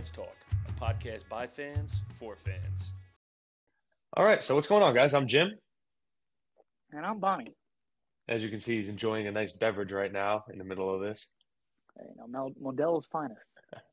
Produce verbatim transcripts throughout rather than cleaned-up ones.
Mets Talk, a podcast by fans for fans. All right, so what's going on, guys? I'm Jim. And I'm Bonnie. As you can see, he's enjoying a nice beverage right now in the middle of this. You know, Mel- Modelo's finest.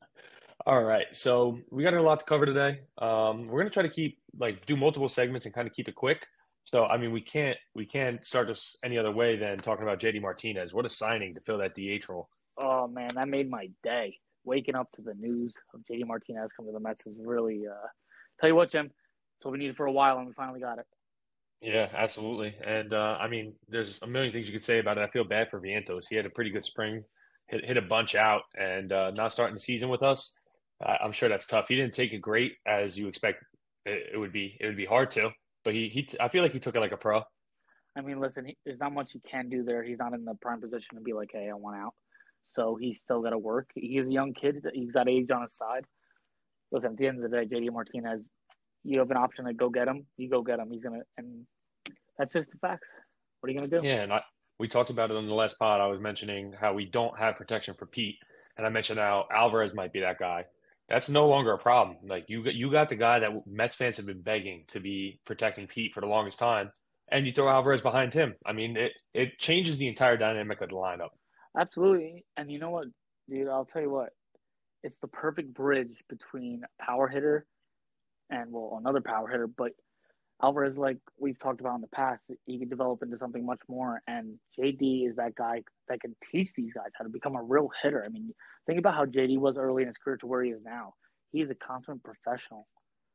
All right, so we got a lot to cover today. Um, we're gonna try to keep like do multiple segments and kind of keep it quick. So, I mean, we can't we can't start this any other way than talking about J D Martinez. What a signing to fill that D H role. Oh man, that made my day. Waking up to the news of J D Martinez coming to the Mets is really. Uh, tell you what, Jim, it's what we needed for a while, and we finally got it. Yeah, absolutely. And uh, I mean, there's a million things you could say about it. I feel bad for Vientos. He had a pretty good spring, hit hit a bunch out, and uh, not starting the season with us. Uh, I'm sure that's tough. He didn't take it great as you expect. It, it would be it would be hard to, but he he. I feel like he took it like a pro. I mean, listen, he, there's not much he can do there. He's not in the prime position to be like, hey, I want out. So he's still got to work. He's a young kid. He's got age on his side. Listen, at the end of the day, J D Martinez, you have an option to go get him. You go get him. He's gonna, and that's just the facts. What are you gonna do? Yeah, and I, we talked about it on the last pod. I was mentioning how we don't have protection for Pete, and I mentioned how Alvarez might be that guy. That's no longer a problem. Like you, you got the guy that Mets fans have been begging to be protecting Pete for the longest time, and you throw Alvarez behind him. I mean, it it changes the entire dynamic of the lineup. Absolutely. And you know what, dude, I'll tell you what. It's the perfect bridge between a power hitter and, well, another power hitter. But Alvarez, like we've talked about in the past, he can develop into something much more. And J D is that guy that can teach these guys how to become a real hitter. I mean, think about how J D was early in his career to where he is now. He's a consummate professional.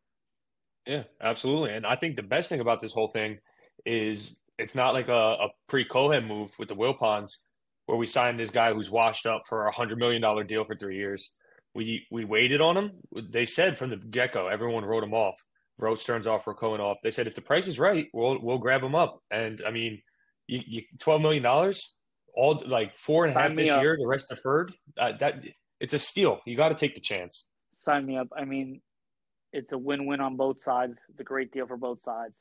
Yeah, absolutely. And I think the best thing about this whole thing is it's not like a, a pre-Cohen move with the Wilpons, where we signed this guy who's washed up for a hundred million dollar deal for three years. We we waited on him. They said from the get-go, everyone wrote him off, wrote Stearns off, wrote Cohen off. They said if the price is right, we'll we'll grab him up. And I mean, you, you, twelve million dollars, all like four and a half Sign me this up. year, the rest deferred. Uh, that it's a steal. You got to take the chance. Sign me up. I mean, it's a win-win on both sides. It's a great deal for both sides.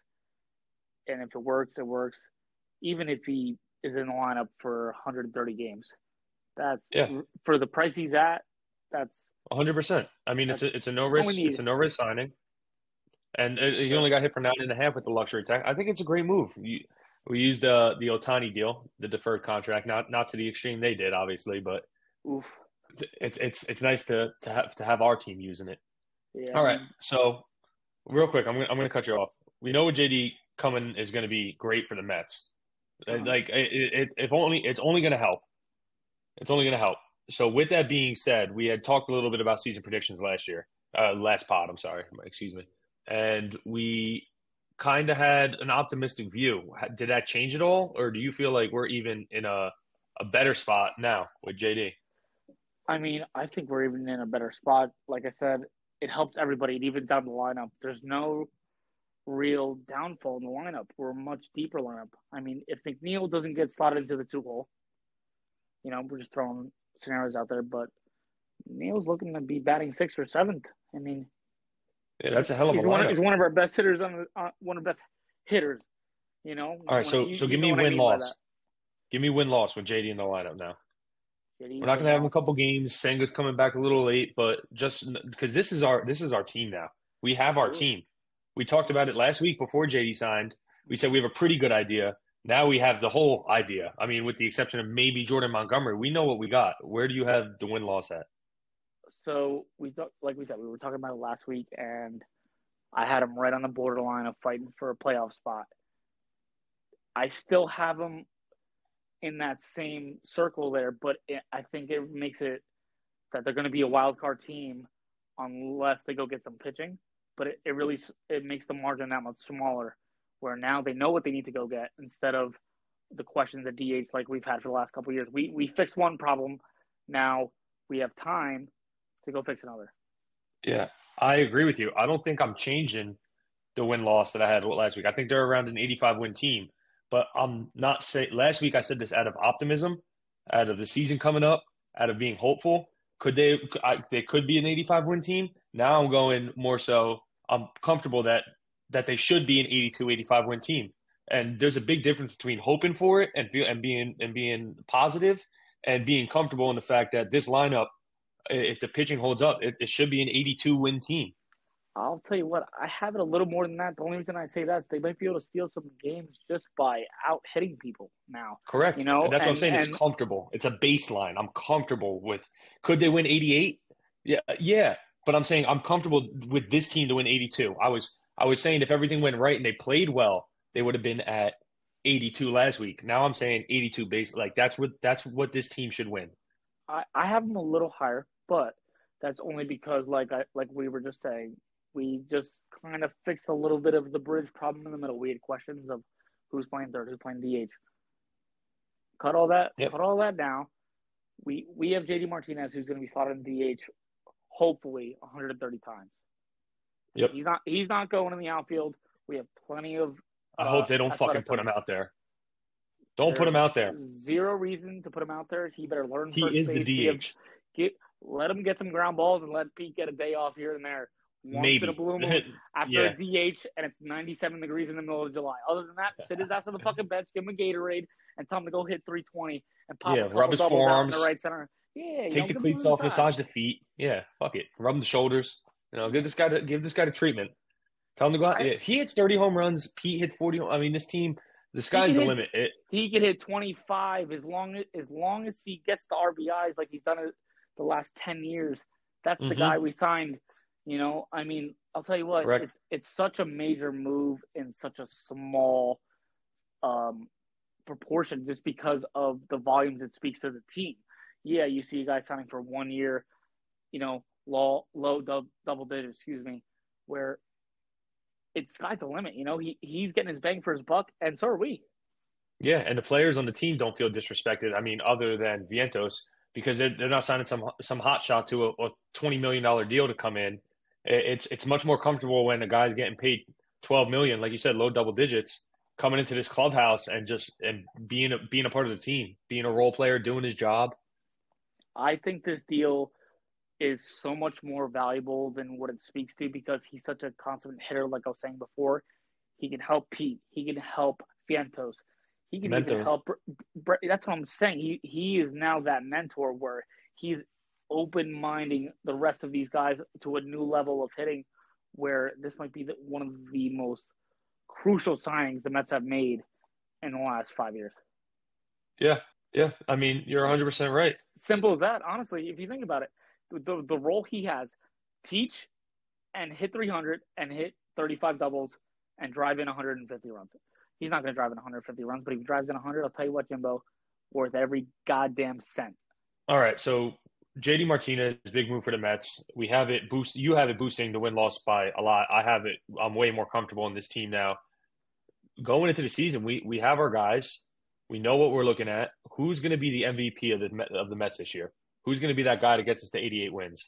And if it works, it works. Even if he is in the lineup for one hundred thirty games, that's Yeah. for the price he's at. That's one hundred percent. I mean, it's a it's a no all risk we need. it's a no risk signing, and it, he only got hit for nine and a half with the luxury tax. I think it's a great move. You, we used uh, the Ohtani deal, the deferred contract, not not to the extreme they did, obviously, but Oof. it's it's it's nice to to have to have our team using it. Yeah. All right, so real quick, I'm gonna I'm gonna cut you off. We know J D coming is going to be great for the Mets. Uh-huh. Like it, it, if only it's only going to help. It's only going to help. So with that being said, we had talked a little bit about season predictions last year, uh, last pod. I'm sorry, excuse me, and we kind of had an optimistic view. Did that change at all, or do you feel like we're even in a a better spot now with J D? I mean, I think we're even in a better spot. Like I said, it helps everybody. It evens out the lineup. There's no real downfall in the lineup. We're a much deeper lineup. I mean, if McNeil doesn't get slotted into the two hole, you know, we're just throwing scenarios out there, but Neil's looking to be batting sixth or seventh. I mean, yeah, that's a hell of a he's lineup. one, he's one of our best hitters on the uh, one of the best hitters. You know. All right, so you, so you give know me what I win mean by loss. that. Give me win loss with J D in the lineup now. J D We're not going to have him a loss. couple games. Senga's coming back a little late, but just because this is our this is our team now. We have our team. We talked about it last week before J D signed. We said we have a pretty good idea. Now we have the whole idea. I mean, with the exception of maybe Jordan Montgomery, we know what we got. Where do you have the win-loss at? So we talk, like we said, we were talking about it last week, and I had him right on the borderline of fighting for a playoff spot. I still have him in that same circle there, but it, I think it makes it that they're going to be a wild card team unless they go get some pitching. But it, it really it makes the margin that much smaller, where now they know what they need to go get instead of the questions at D H like we've had for the last couple of years. We we fixed one problem. Now we have time to go fix another. Yeah, I agree with you. I don't think I'm changing the win-loss that I had last week. I think they're around an eighty-five win team. But I'm not say last week I said this out of optimism, out of the season coming up, out of being hopeful. Could they I, they could be an eighty-five win team? Now I'm going more so I'm comfortable that that they should be an eighty-two, eighty-five win team. And there's a big difference between hoping for it and feel and being and being positive and being comfortable in the fact that this lineup If the pitching holds up, it, it should be an eighty-two win team. I'll tell you what, I have it a little more than that. The only reason I say that is they might be able to steal some games just by out hitting people now. Correct. You know, and that's and, what I'm saying. And, it's comfortable. It's a baseline. I'm comfortable with. Could they win eighty-eight? Yeah, yeah. But I'm saying I'm comfortable with this team to win eighty-two. I was I was saying if everything went right and they played well, they would have been at eighty-two last week. Now I'm saying eighty-two base. Like that's what that's what this team should win. I, I have them a little higher, but that's only because, like I like we were just saying, we just kind of fixed a little bit of the bridge problem in the middle. We had questions of who's playing third, who's playing D H. Cut all that, Yep. cut all that down. We we have J D Martinez, who's going to be slotted in D H, hopefully one hundred thirty times. Yep. He's not he's not going in the outfield. We have plenty of. I uh, hope they don't fucking put him out there. Don't put him out there. Zero reason to put him out there. He better learn. He first is the base. D H. Get, let him get some ground balls and let Pete get a day off here and there. Once Maybe. in a blue moon after Yeah. a D H and it's ninety-seven degrees in the middle of July. Other than that, sit his ass on the fucking bench, give him a Gatorade, and tell him to go hit three twenty and pop Yeah, a couple rub his doubles out in forearms. the right center. Yeah, Take the cleats off, massage the feet. Yeah, fuck it. Rub the shoulders. You know, give this guy to give this guy the treatment. Tell him to go out. I- If he hits thirty home runs, Pete hits forty. I mean, this team, the sky's can the hit- limit. It, He could hit twenty-five as long as as long as he gets the R B Is like he's done it the last ten years. That's the Mhm. guy we signed. You know, I mean, I'll tell you what, Correct. it's it's such a major move in such a small um, proportion just because of the volumes it speaks to the team. Yeah, you see a guy signing for one year, you know, low low dub, double digits, excuse me, where it's sky's the limit. You know, he he's getting his bang for his buck, and so are we. yeah, and the players on the team don't feel disrespected. I mean, other than Vientos, because they're, they're not signing some some hot shot to a, a twenty million dollar deal to come in. It- It's it's much more comfortable when a guy's getting paid twelve million, like you said, low double digits, coming into this clubhouse and just and being a, being a part of the team, being a role player, doing his job. I think this deal is so much more valuable than what it speaks to because he's such a consummate hitter, like I was saying before. He can help Pete. He can help Vientos. He can Mentor. even help. Bre- That's what I'm saying. He he is now that mentor where he's open-minding the rest of these guys to a new level of hitting, where this might be the, one of the most crucial signings the Mets have made in the last five years. Yeah, yeah. I mean, you're one hundred percent right. Simple as that, honestly, if you think about it. The, the role he has, teach and hit three hundred and hit thirty-five doubles and drive in one hundred fifty runs. He's not going to drive in one hundred fifty runs, but if he drives in one hundred, I'll tell you what, Jimbo, worth every goddamn cent. All right, so J D Martinez, big move for the Mets. We have it boost. You have it boosting the win loss by a lot. I have it. I'm way more comfortable in this team now. Going into the season, we we have our guys. We know what we're looking at. Who's going to be the M V P of the of the Mets this year? Who's going to be that guy that gets us to eighty-eight wins?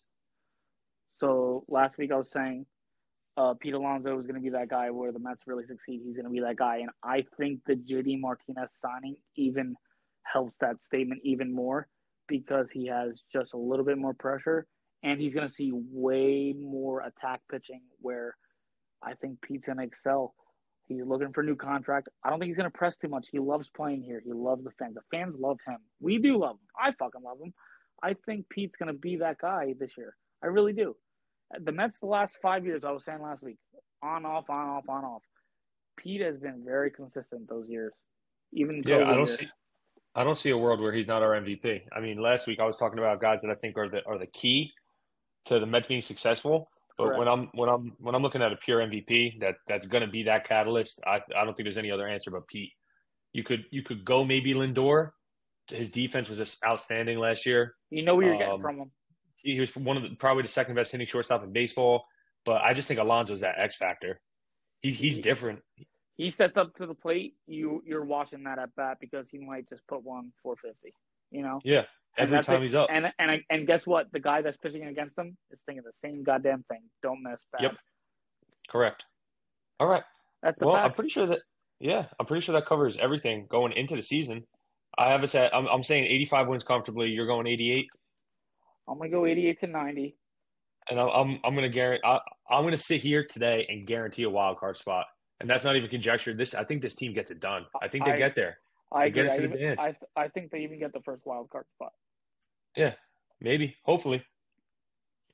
So last week I was saying uh, Pete Alonso is going to be that guy where the Mets really succeed. He's going to be that guy. And I think the J D Martinez signing even helps that statement even more because he has just a little bit more pressure and he's going to see way more attack pitching where I think Pete's going to excel. He's looking for a new contract. I don't think he's going to press too much. He loves playing here. He loves the fans. The fans love him. We do love him. I fucking love him. I think Pete's going to be that guy this year. I really do. The Mets the last five years, I was saying last week, on, off, on, off, on, off. Pete has been very consistent those years. Even Yeah, COVID I don't years. see. I don't see a world where he's not our M V P. I mean, last week I was talking about guys that I think are the are the key to the Mets being successful. But Correct. when I'm when I'm when I'm looking at a pure M V P that that's going to be that catalyst, I I don't think there's any other answer but Pete. You could you could go maybe Lindor. His defense was just outstanding last year. You know what you're Um, getting from him. He was one of the, probably the second best hitting shortstop in baseball. But I just think Alonso's that X factor. He, he's different. He steps up to the plate. You you're watching that at bat because he might just put one four fifty. You know. Yeah, And every that's time it. he's up. And and and guess what? The guy that's pitching against him is thinking the same goddamn thing. Don't miss bad. Yep. Correct. All right. That's the Well, fact. I'm pretty sure that. Yeah, I'm pretty sure that covers everything going into the season. I have us at. I'm, I'm saying eighty-five wins comfortably. You're going eighty-eight, I'm gonna go eighty-eight to ninety. and I'm I'm, I'm going to guarantee. I, I'm going to sit here today and guarantee a wild card spot, and that's not even conjecture. This I think this team gets it done. I think they I- get there. I They get agree. us I, to the even, dance. I I think they even get the first wild card spot. Yeah, maybe, hopefully.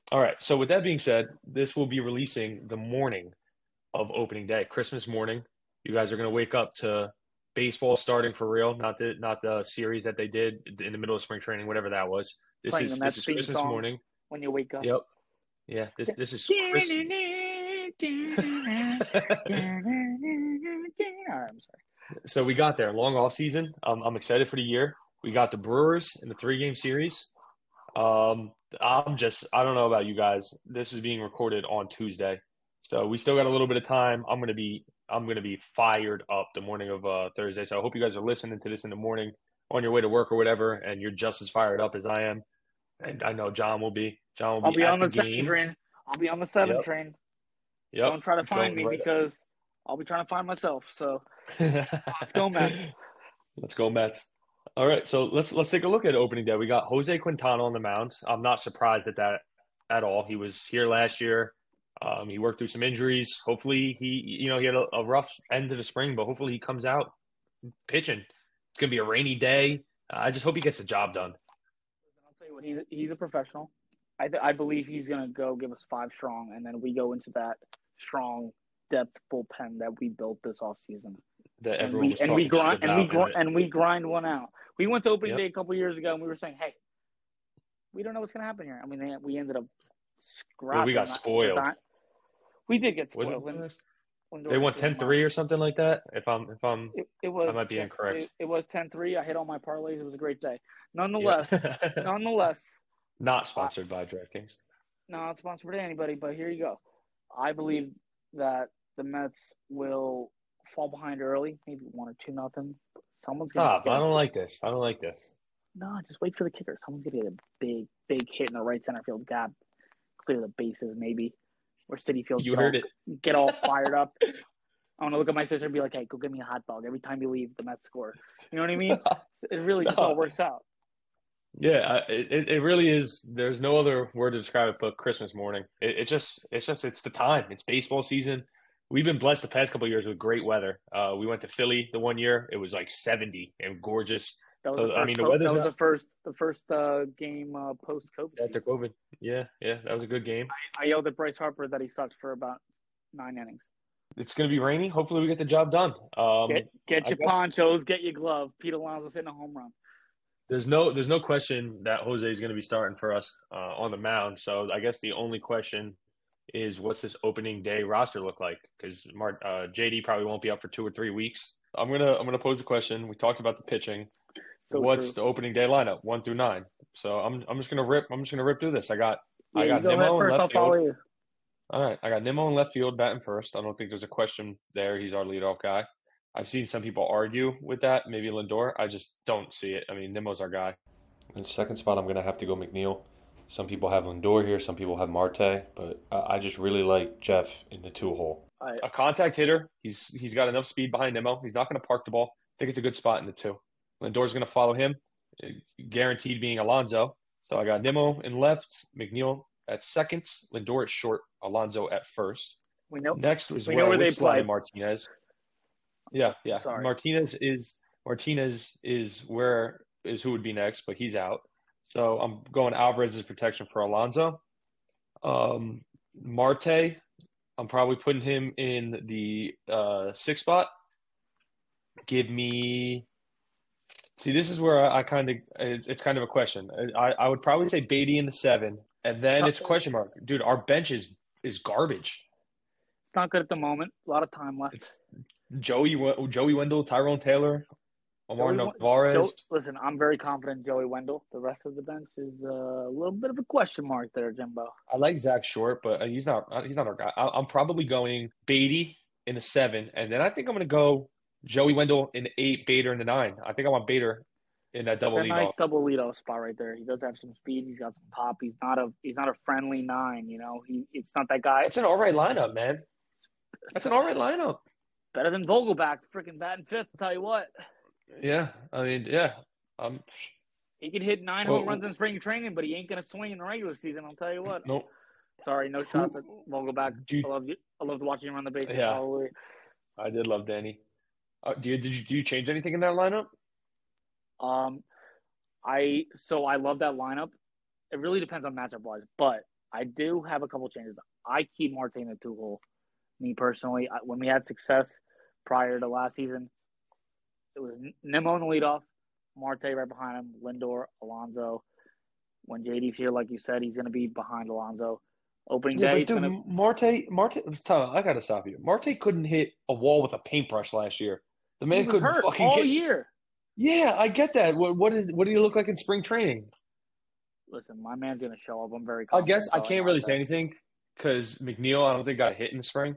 All right. So with that being said, this will be releasing the morning of opening day, Christmas morning. You guys are going to wake up to baseball starting for real, not the not the series that they did in the middle of spring training, whatever that was. This Playing the is Mets this is theme Christmas song morning. when you wake up. Yep. Yeah. This this is Chris. All right, I'm sorry. So we got there. Long off season. Um, I'm excited for the year. We got the Brewers in the three game series. Um, I'm just I don't know about you guys. This is being recorded on Tuesday, so we still got a little bit of time. I'm gonna be I'm gonna be fired up the morning of uh, Thursday. So I hope you guys are listening to this in the morning on your way to work or whatever, and you're just as fired up as I am. And I know John will be. John will I'll be, be at on the, the seven game. train. I'll be on the seven Yep. train. Yep. Don't try to find me Going right because I'll be trying to find myself. So Let's go, Mets. Let's go Mets. All right, so let's let's take a look at opening day. We got Jose Quintana on the mound. I'm not surprised at that at all. He was here last year. Um, he worked through some injuries. Hopefully, he you know he had a, a rough end to the spring, but hopefully he comes out pitching. It's gonna be a rainy day. Uh, I just hope he gets the job done. I'll tell you what, he's he's a professional. I th- I believe he's gonna go give us five strong, and then we go into that strong depth bullpen that we built this offseason. That And everyone we was and we talking grind shit and we about. grind and we grind one out. We went to opening Yep. day a couple years ago, and we were saying, "Hey, we don't know what's gonna happen here." I mean, they, we ended up scrapping. Well, we got that- spoiled. that- We did get Was spoiled. it- when, when They won Dorsey ten three or something like that. If I'm if I'm It, it was. I might be incorrect. It, it was ten three. I hit all my parlays. It was a great day. Nonetheless, yeah. nonetheless, Not sponsored by DraftKings. not sponsored by anybody, but here you go. I believe that the Mets will fall behind early, maybe one or two nothing. Someone's gonna Stop. get I a- don't like this. I don't like this. No, just wait for the kicker. Someone's gonna get a big, big hit in the right center field gap, clear the bases maybe, or City Field. You get heard all, it. Get all fired up. I want to look at my sister and be like, "Hey, go get me a hot dog every time you leave. The Mets score." You know what I mean? It really just No. all works out. Yeah, I- it it really is. There's no other word to describe it but Christmas morning. It, it just it's just it's the time. It's baseball season. We've been blessed the past couple of years with great weather. Uh, we went to Philly the one year. It was like seventy and gorgeous That was So, the I first. mean, the co- weather's that was not- the first. The first uh, game uh, post COVID. after COVID. Yeah, yeah, that was a good game. I yelled at Bryce Harper that he sucked for about nine innings. It's going to be rainy. Hopefully, we get the job done. Um, Get get I your guess- ponchos, get your glove. Pete Alonso's hitting a home run. There's no there's no question that Jose is going to be starting for us uh, on the mound. So I guess the only question is what's this opening day roster look like? Because uh, J D probably won't be up for two or three weeks. I'm gonna I'm gonna pose a question. We talked about the pitching. So what's true. the opening day lineup? One through nine. So I'm I'm just gonna rip I'm just gonna rip through this. I got Yeah, I got you go ahead Nimmo in first. I'll left follow field. you. All right, I got Nimmo in left field batting first. I don't think there's a question there. He's our leadoff guy. I've seen some people argue with that. Maybe Lindor. I just don't see it. I mean, Nimmo's our guy. In second spot, I'm gonna have to go McNeil. Some people have Lindor here. Some people have Marte, but uh, I just really like Jeff in the two hole. I, A contact hitter. He's he's got enough speed behind Nimmo. He's not gonna park the ball. I think it's a good spot in the two. Lindor's gonna follow him, guaranteed being Alonso. So I got Nimmo in left, McNeil at second, Lindor at short, Alonso at first. we know. Next was We where know I where would they slide play. in Martinez. Yeah, yeah. Sorry. Martinez is Martinez is where is who would be next, but he's out. So I'm going Alvarez's protection for Alonso. Um, Marte, I'm probably putting him in the uh, sixth spot. Give me. See, this is where I, I kind of it, it's kind of a question. I, I would probably say Beatty in the seven, and then it's question mark, dude. Our bench is is garbage. It's not good at the moment. A lot of time left. It's Joey Joey Wendell, Tyrone Taylor, Omar Joey- Narvaez. Joe, listen, I'm very confident in Joey Wendell. The rest of the bench is uh, a little bit of a question mark there, Jimbo. I like Zach Short, but he's not he's not our guy. I, I'm probably going Beatty in the seven, and then I think I'm going to go Joey Wendell in the eight, Bader in the nine. I think I want Bader in that double That's a lead nice off. double leadoff spot right there. He does have some speed. He's got some pop. He's not a he's not a friendly nine. You know, he it's not that guy. That's an all right lineup, man. That's an all right lineup. Better than Vogelback, freaking batting fifth. I'll tell you what, Yeah, I mean, yeah. Um, he can hit nine Well, home runs in spring training, but he ain't gonna swing in the regular season. I'll tell you what. no. Sorry, no shots at Vogelback. Do you- I loved you. I loved watching him run the bases. Yeah. Hallelujah. I did love Danny. Uh, do you did you do you change anything in that lineup? Um, I so I love that lineup. It really depends on matchup wise, but I do have a couple changes. I keep Marte in the two hole. Me personally, I, when we had success prior to last season, it was Nimmo in the leadoff, Marte right behind him, Lindor, Alonso. When J D's here, like you said, he's going to be behind Alonso. Opening Yeah, day, but it's dude, going to Marte, Marte, Tom, I gotta stop you. Marte couldn't hit a wall with a paintbrush last year. The he man was couldn't hurt fucking all hit. year. Yeah, I get that. What what is what do you look like in spring training? Listen, my man's going to show up. I'm very I confident. guess I in can't telling really Marte. say anything because McNeil, I don't think got hit in the spring.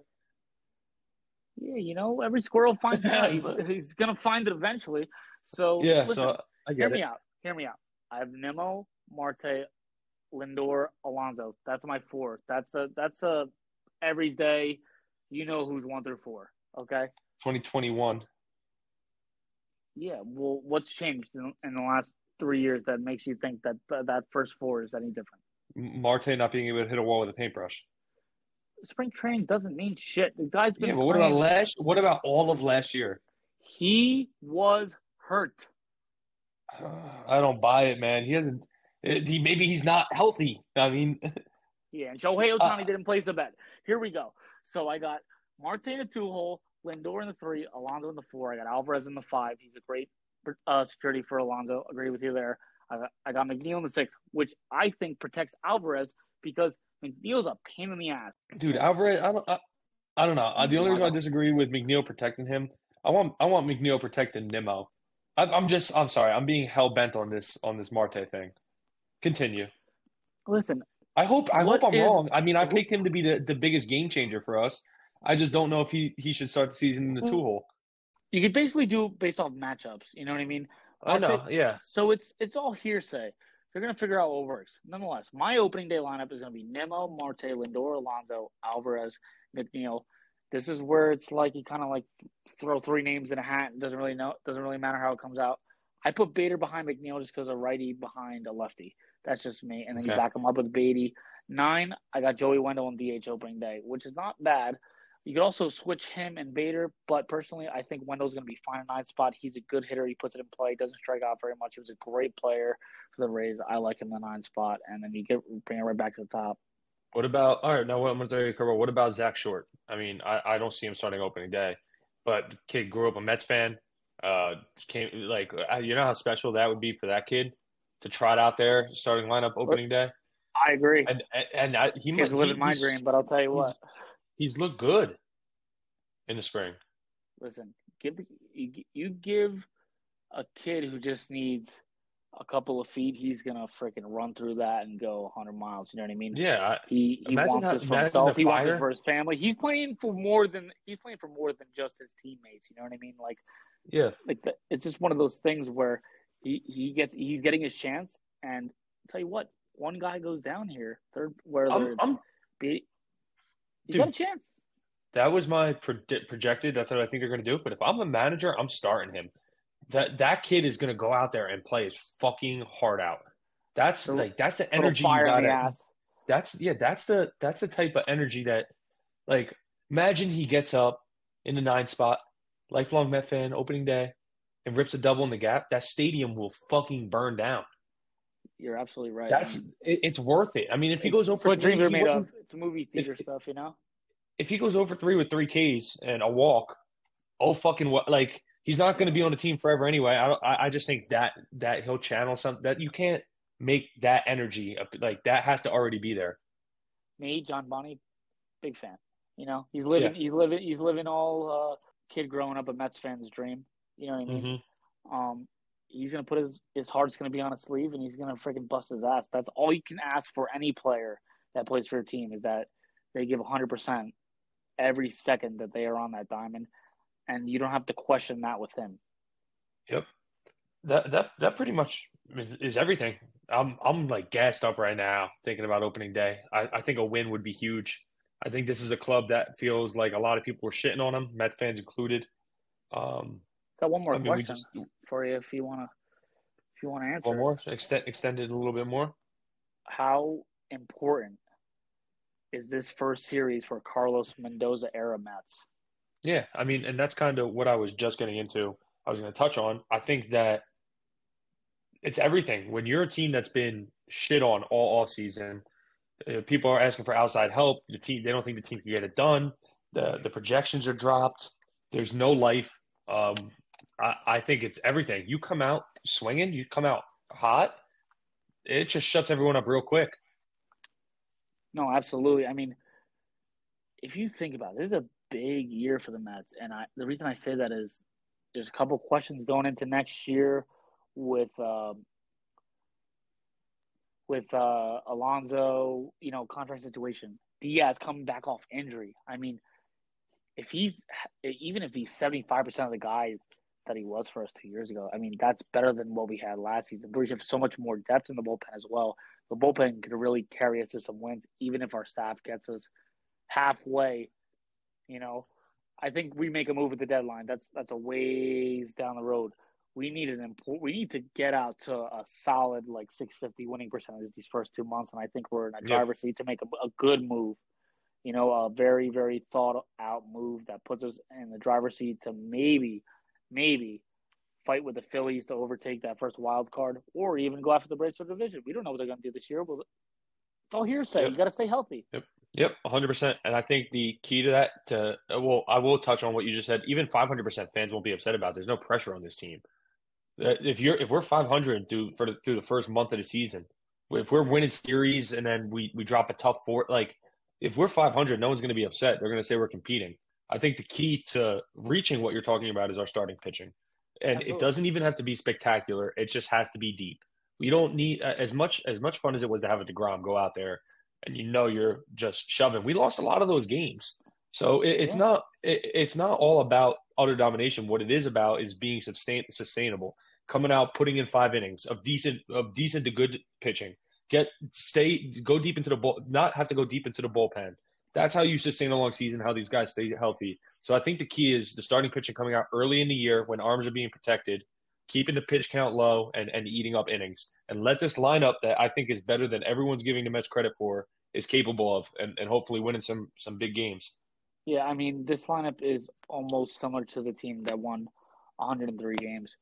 Yeah, you know, every squirrel finds out. He's, he's going to find it eventually. So, Yeah, listen, so I hear get me it. out. Hear me out. I have Nimmo, Marte, Lindor, Alonso. That's my four. That's a that's a every day. You know who's one through four. Okay. twenty twenty-one. Yeah. Well, what's changed in, in the last three years that makes you think that uh, that first four is any different? Marte not being able to hit a wall with a paintbrush. Spring training doesn't mean shit. The guy's been Yeah, but what playing. about last? What about all of last year? He was hurt. I don't buy it, man. He hasn't. it- He maybe he's not healthy. I mean, Yeah, and Shohei Ohtani Uh, didn't place a bet. Here we go. So I got Marte in the two hole, Lindor in the three, Alonso in the four. I got Alvarez in the five. He's a great uh, security for Alonso. Agree with you there. I got, I got McNeil in the six, which I think protects Alvarez because McNeil's a pain in the ass. dude, Alvarez. I don't. I, I don't know. Uh, The only reason I disagree with McNeil protecting him, I want I want McNeil protecting Nimmo. I, I'm just. I'm sorry. I'm being hell bent on this on this Marte thing. Continue. Listen, I hope I What hope I'm is- wrong. I mean, I picked him to be the, the biggest game changer for us. I just don't know if he, he should start the season in the two hole. you could basically do based off matchups. You know what I mean? I know, yeah. So it's it's all hearsay. They're gonna figure out what works. Nonetheless, my opening day lineup is gonna be Nimmo, Marte, Lindor, Alonso, Alvarez, McNeil. This is where it's like you kind of like throw three names in a hat and doesn't really know doesn't really matter how it comes out. I put Bader behind McNeil just because a righty behind a lefty. That's just me. And then you Okay. back him up with Beatty. Nine, I got Joey Wendell on D H opening day, which is not bad. You could also switch him and Bader, but personally, I think Wendell's going to be fine in nine spot. He's a good hitter. He puts it in play. Doesn't strike out very much. He was a great player for the Rays. I like him in the nine spot, and then you get bring it right back to the top. What about all right? Now, what I'm going to tell you, Kerbo, what about Zach Short? I mean, I, I don't see him starting opening day, but the kid grew up a Mets fan. Uh, came like uh, you know how special that would be for that kid to trot out there starting lineup opening day. I agree. And and, and I, he He's must living he, my he's- dream, but I'll tell you he's- what. He's looked good in the spring. Listen, give the, you, you give a kid who just needs a couple of feet, he's gonna freaking run through that and go one hundred miles. You know what I mean? Yeah, I, He he Imagine wants how- this for imagine himself. the He wants it fire. for his family. He's playing for more than he's playing for more than just his teammates. You know what I mean? Like yeah. like the, it's just one of those things where he, he gets he's getting his chance. And I'll tell you what, one guy goes down here, third where I'm, I'm be, he's Dude. got a chance. That was my predi- projected. That's what I think they're going to do. But if I'm a manager, I'm starting him. That that kid is going to go out there and play his fucking heart out. That's So- like that's the Little energy you fire in the gotta. ass. That's yeah. That's the that's the type of energy that, like, imagine he gets up in the nine spot, lifelong Met fan, opening day, and rips a double in the gap. That stadium will fucking burn down. You're absolutely right. That's man. it, it's worth it. I mean, if he It's- goes it's over what three, dreams are he made wasn't- of. It's movie theater if- stuff, you know. if he goes over three with three Ks and a walk, oh fucking what? Like he's not going to be on the team forever anyway. I don't. I, I just think that that he'll channel something that you can't make that energy up- like that has to already be there. Me, John Bonnie, big fan. You know, he's living, he's living, he's living all uh, kid growing up a Mets fan's dream. You know what I mean? Mm-hmm. Um, he's gonna put his his heart's gonna be on his sleeve, and he's gonna freaking bust his ass. That's all you can ask for any player that plays for your team is that they give one hundred percent every second that they are on that diamond, and you don't have to question that with him. Yep. That that that pretty much is, is everything. I'm I'm like gassed up right now thinking about opening day. I, I think a win would be huge. I think this is a club that feels like a lot of people were shitting on them, Mets fans included. Um, Got one more I mean, we question just for you if you wanna if you wanna answer. one more extend extend it a little bit more. How important is this first series for Carlos Mendoza era Mets? Yeah, I mean, and that's kind of what I was just getting into. I was going to touch on. I think that it's everything. When you're a team that's been shit on all off season, Uh, people are asking for outside help. The team, they don't think the team can get it done. The the projections are dropped. There's no life. Um, I, I think it's everything. You come out swinging, you come out hot, it just shuts everyone up real quick. No, absolutely. I mean, if you think about it, this is a big year for the Mets, and I the reason I say that is there's a couple questions going into next year with uh, with uh, Alonso, you know, contract situation. Diaz coming back off injury. I mean, if he's even if he's seventy-five percent of the guy that he was for us two years ago, I mean, that's better than what we had last season. We have so much more depth in the bullpen as well. The bullpen could really carry us to some wins, even if our staff gets us halfway. You know, I think we make a move at the deadline. That's that's a ways down the road. We need an import, we need to get out to a solid like six fifty winning percentage these first two months, and I think we're in a driver's seat to make a, a good move. You know, a very very thought out move that puts us in the driver's seat to maybe, maybe fight with the Phillies to overtake that first wild card, or even go after the Braves for the division. We don't know what they're going to do this year, but it's all hearsay. Yep. You got to stay healthy. Yep. Yep, one hundred percent. And I think the key to that, to well, I will touch on what you just said. Even five hundred percent fans won't be upset about. There's no pressure on this team. If you're if we're five hundred through for the, through the first month of the season, if we're winning series and then we we drop a tough four, like if we're five hundred, no one's going to be upset. They're going to say we're competing. I think the key to reaching what you're talking about is our starting pitching, and Absolutely. It doesn't even have to be spectacular. It just has to be deep. We don't need as much as much fun as it was to have a DeGrom go out there, and you know you're just shoving. We lost a lot of those games, so it, it's yeah. not it, it's not all about utter domination. What it is about is being sustain, sustainable, coming out, putting in five innings of decent of decent to good pitching. Get stay go deep into the bull, not have to go deep into the bullpen. That's how you sustain a long season. How these guys stay healthy. So I think the key is the starting pitching coming out early in the year when arms are being protected, keeping the pitch count low and, and eating up innings, and let this lineup that I think is better than everyone's giving the Mets credit for is capable of, and, and hopefully winning some some big games. Yeah, I mean, this lineup is almost similar to the team that won one hundred three games.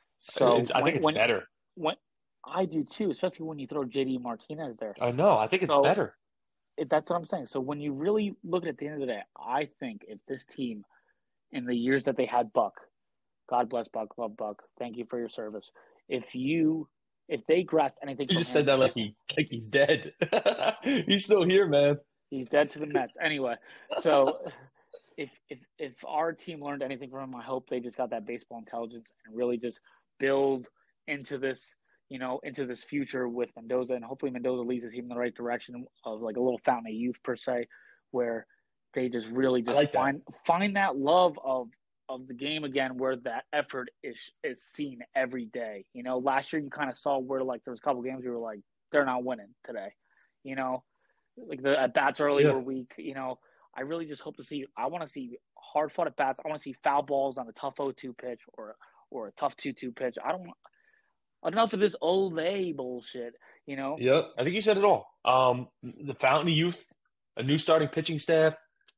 So it's, I when, think it's when, better. When I do too, especially when you throw J D Martinez there. I know. I think so, it's better. It, that's what I'm saying. So when you really look at it at the end of the day, I think if this team, in the years that they had Buck, God bless Buck, love Buck, thank you for your service. If you, if they grasp anything, you from just him, said that like he, like he's dead. He's still here, man. He's dead to the Mets. Anyway, so if if if our team learned anything from him, I hope they just got that baseball intelligence and really just build into this, you know, into this future with Mendoza, and hopefully Mendoza leads the team in the right direction of like a little fountain of youth per se, where they just really just like find that. find that love of of the game again, where that effort is is seen every day. You know, last year you kind of saw where like there was a couple games you were like they're not winning today, you know. Like the at bats early yeah. were weak, you know. I really just hope to see. I want to see hard fought at bats. I want to see foul balls on a tough oh two pitch or or a tough two two pitch. I don't want enough of this Olay bullshit, you know. Yep, I think you said it all. Um, the fountain of youth, a new starting pitching staff.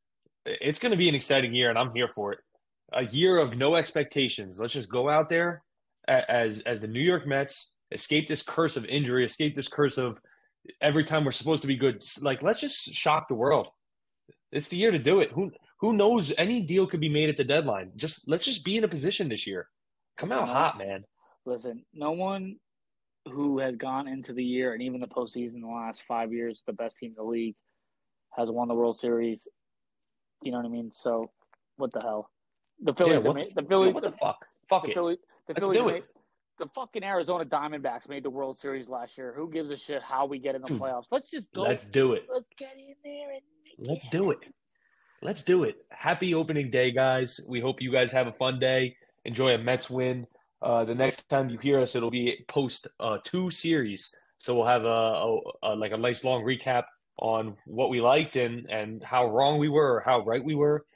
It's going to be an exciting year, and I'm here for it. A year of no expectations. Let's just go out there as as the New York Mets, escape this curse of injury, escape this curse of every time we're supposed to be good. Like, let's just shock the world. It's the year to do it. Who who knows? Any deal could be made at the deadline. Just let's just be in a position this year. Come out hot, man. Listen, no one who has gone into the year and even the postseason in the last five years, the best team in the league, has won the World Series. You know what I mean? So, what the hell? The Phillies, yeah, made, the Phillies, what the fuck? Fuck the it. Phillies, the Let's Phillies do made, it. The fucking Arizona Diamondbacks made the World Series last year. Who gives a shit how we get in the Dude, playoffs? Let's just go. Let's do it. Let's get in there and make let's it do it. Let's do it. Happy opening day, guys. We hope you guys have a fun day. Enjoy a Mets win. Uh, the next time you hear us, it'll be post uh, two series. So we'll have a, a, a like a nice long recap on what we liked and and how wrong we were or how right we were.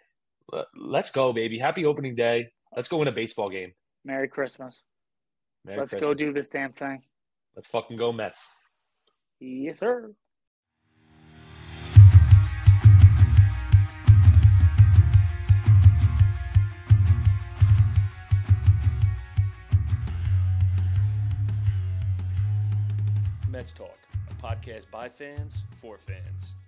Let's go, baby. Happy opening day. Let's go win a baseball game. Merry Christmas. Merry Let's Christmas. go do this damn thing. Let's fucking go Mets. Yes, sir. Mets Talk, a podcast by fans for fans.